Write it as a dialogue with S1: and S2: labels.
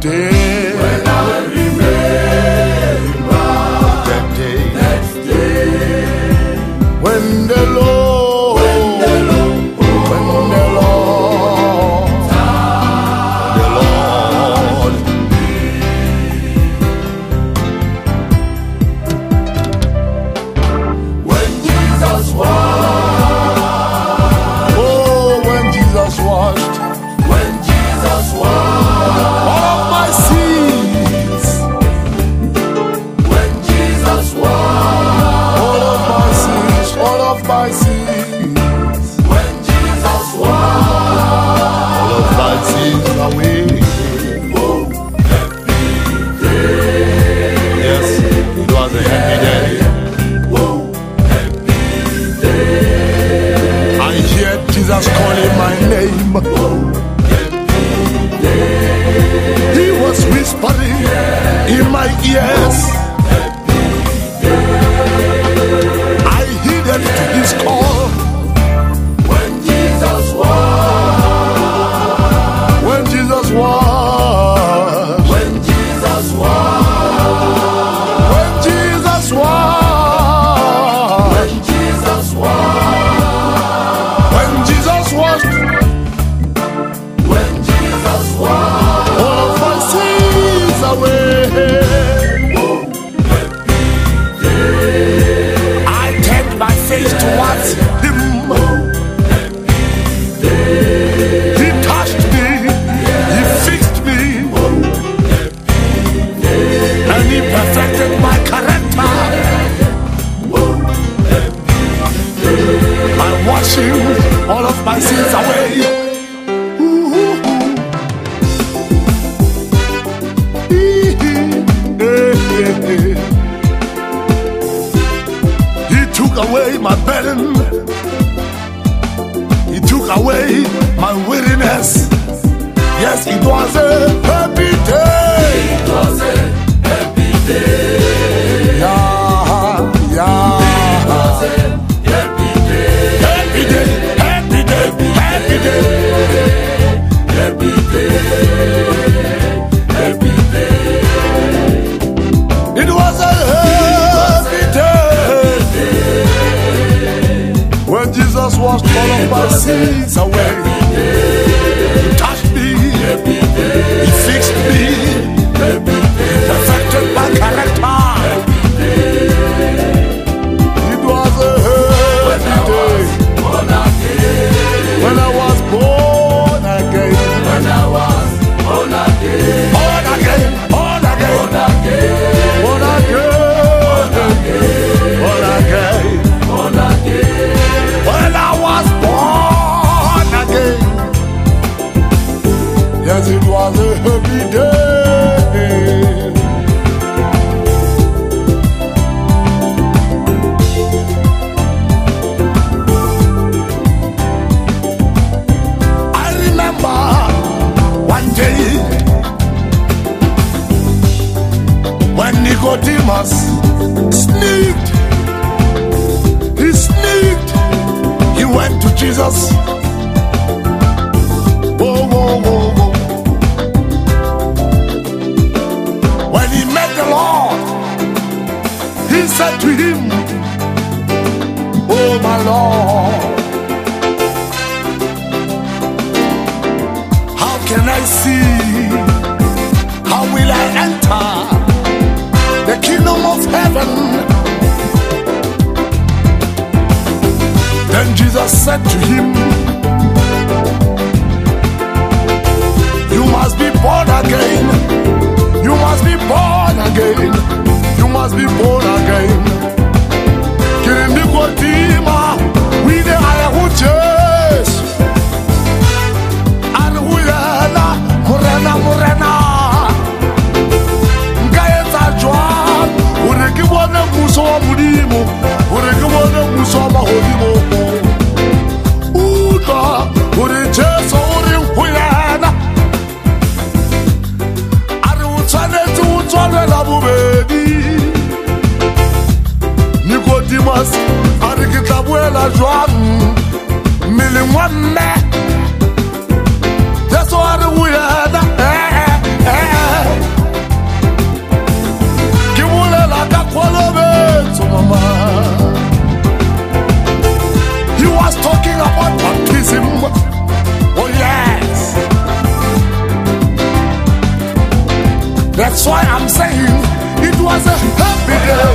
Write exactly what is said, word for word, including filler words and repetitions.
S1: day.
S2: When I remember
S1: That day.
S2: that day.
S1: When the Lord,
S2: When the Lord,
S1: when the Lord, the Lord,
S2: when Jesus washed,
S1: oh, when Jesus washed
S2: when Jesus washed,
S1: all of my sins,
S2: when Jesus washed,
S1: all of my sins, all of my sins,
S2: when Jesus washed,
S1: all of my sins away.
S2: oh, happy day,
S1: Yes, it was a happy day.
S2: oh, happy day,
S1: I hear Jesus calling my name. He was whispering in my ears. I heeded to his call.
S2: when Jesus washed,
S1: When Jesus was,
S2: when Jesus washed,
S1: when Jesus was,
S2: when Jesus washed,
S1: when Jesus was,
S2: when Jesus washed,
S1: all of my sins away.
S2: oh, happy day,
S1: I turned my face towards him. He touched me, he fixed me, and he perfected my character. I wash him all of my sins away. He took away my burden. He took away my weariness. Yes, it was a happy day.
S2: it was a happy day,
S1: Yeah,
S2: it
S1: yeah.
S2: was a happy day,
S1: Happy day, happy day, happy day.
S2: happy day, happy day,
S1: It was a happy day when Jesus washed all of my sins away. He touched me, he fixed me, he perfected my character. It was a happy day
S2: born again,
S1: when I was born again.
S2: when I was born again,
S1: Born again, born again,
S2: born again,
S1: born again, born again.
S2: born again,
S1: When I was born again, yes, it was a happy day. I remember one day when Nicodemus sneaked, he sneaked. He went to Jesus. Whoa, whoa, whoa, whoa. When he met the Lord, he said to him, oh my Lord, how can I see? How will I enter the kingdom of heaven? Then Jesus said to him, you must be born again. You must be born again. You must be born again. Kirinikodima, we the Ayahuches. Arhuyana, Murena, Murena. Ngaeta Joan, Urekibone Muso Mudimu, Urekibone Muso Mahodimu. Uda, Urecheso Urimhuyana. Nicodemus, Arikitabuela Joan, Milimwane. That's what we had. That's why I'm saying it was a happy day.